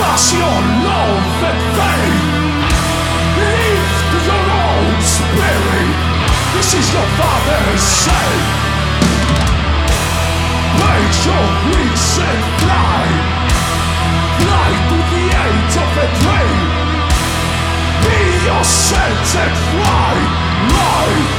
Cast your love and faith. Lift your own spirit. This is your father's say. Make your wings and fly. Fly to the age of a dream. Be yourself and fly. Life.